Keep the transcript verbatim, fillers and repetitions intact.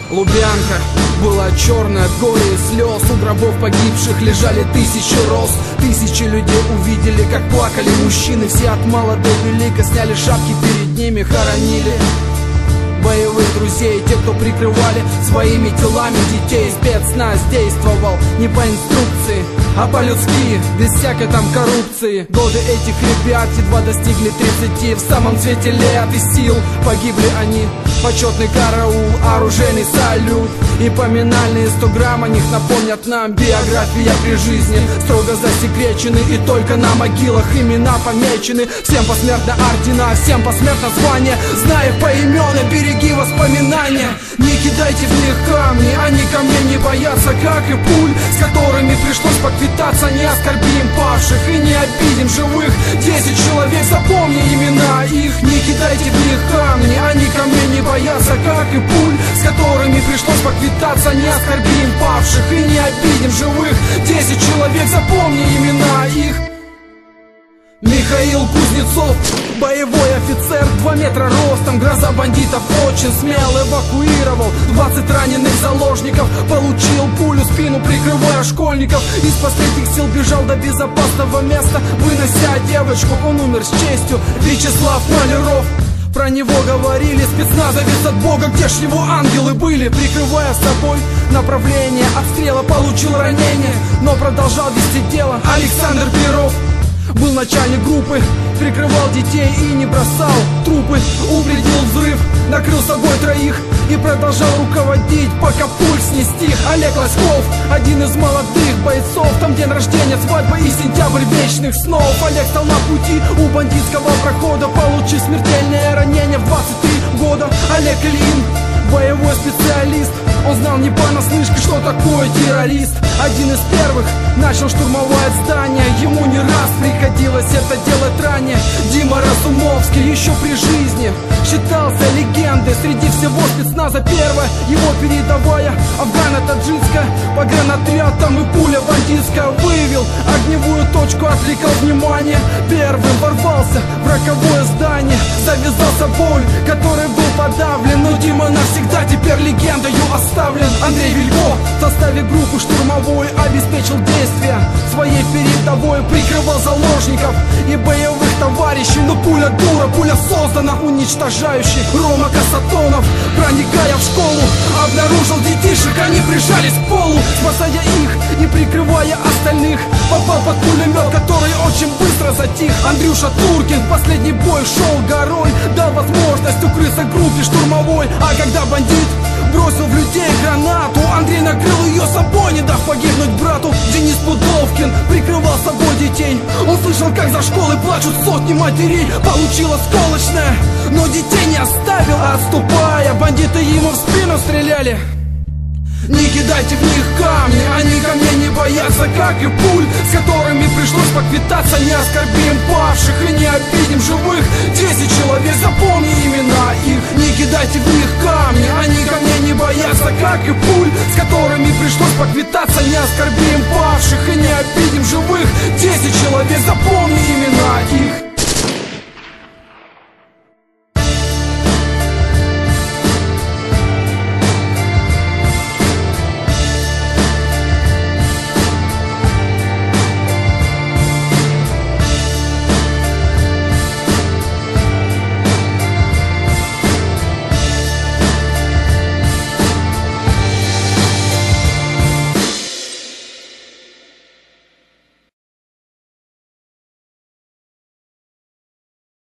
Лубянка была черная от горя и слез. У гробов погибших лежали тысячи роз. Тысячи людей увидели, как плакали мужчины. Все от мала до велика сняли шапки, перед ними хоронили боевых друзей, те, кто прикрывали своими телами детей. Спецназ действовал не по инструкции, а по-людски, без всякой там коррупции. Годы этих ребят едва достигли тридцати. В самом цвете лет и сил погибли они. Почетный караул, оружейный салют и поминальные сто грамм о них напомнят нам. Биография при жизни строго засекречены, и только на могилах имена помечены. Всем посмертно ордена, всем посмертно звания. Зная поименно, береги воспоминания. Не кидайте в них камни, они ко мне не боятся, как и пуль, с которыми пришлось поквитаться. Не оскорбим павших и не обидим живых. Десять человек, запомни имена их. Не кидайте в них камни, они ко мне не боятся, как и пуль, с которыми пришлось поквитаться. Не оскорбим павших и не обидим живых. Десять человек, запомни имена их. Михаил Кузнецов, боевой офицер, два метра ростом, гроза бандитов, очень смел. Эвакуировал двадцать раненых заложников, получил пулю в спину, прикрывая школьников. Из последних сил бежал до безопасного места, вынося девочку, он умер с честью. Вячеслав Маляров, про него говорили, спецназовец от Бога, где ж его ангелы были? Прикрывая собой направление обстрела, получил ранение, но продолжал вести дело. Александр Перов был начальник группы, прикрывал детей и не бросал трупы. Упредил взрыв, накрыл собой троих и продолжал руководить, пока пульс не стих. Олег Лоськов, один из молодых бойцов, там день рождения, свадьба и сентябрь вечных снов. Олег стал на пути у бандитского прохода, получив смертельное ранение в двадцать три года. Олег Ильин, боевой специалист, он знал не понаслышке, что такое террорист. Один из первых начал штурмовать здание, ему не раз приходилось это делать ранее. Дима Разумовский еще при жизни считался легендой среди всего спецназа. Первая его передовая, афгано-таджикская, погранотряд, там и пуля бандитская. Выявил огневую точку, отвлекал внимание, первым ворвался в роковое здание. Завязался бой, который был подавлен, но Дима навсегда теперь легендою оставлен. Андрей Вилько в составе группы штурмовой обеспечил действия своей передовой, прикрывал заложников и боевых товарищей. Но пуля дура, пуля создана уничтожающей. Рома Касатонов, проникая в школу, обнаружил детишек, они прижались к полу. Спасая их и прикрывая остальных, попал под пулемет, который очень быстро затих. Андрюша Туркин в последний бой шел горой, дал возможность укрыться группе штурмовой. А когда бандит бросил в людей гранату, Андрей накрыл ее собой, не дав погибнуть брату. Денис Пудовкин прикрывал собой детей, он слышал, как за школой плачут сотни матерей. Получил осколочное, но детей не оставил, а отступая, бандиты ему в спину стреляли. Не кидайте в них камни, они ко мне не боятся, как и пуль, с которыми пришлось поквитаться. Не оскорбим павших и не обидим живых. Десять человек, запомни имена их. Не кидайте в них камни, они ко мне не боятся, как и пуль, с которыми пришлось поквитаться. Не оскорбим павших и не обидим живых. Десять человек, запомни имена их.